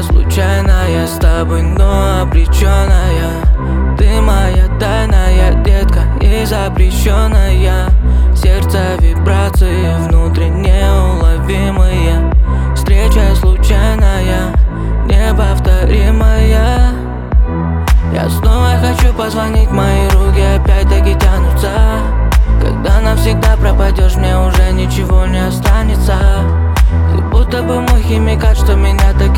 случайная с тобой, но обреченная. Ты моя тайная детка и запрещенная. Сердце вибрации внутри неуловимые. Встреча случайная, неповторимая. Я снова хочу позвонить, мои руки опять-таки тянутся. Когда навсегда пропадешь, мне уже ничего не останется. Ты будто бы мой химикат, что меня так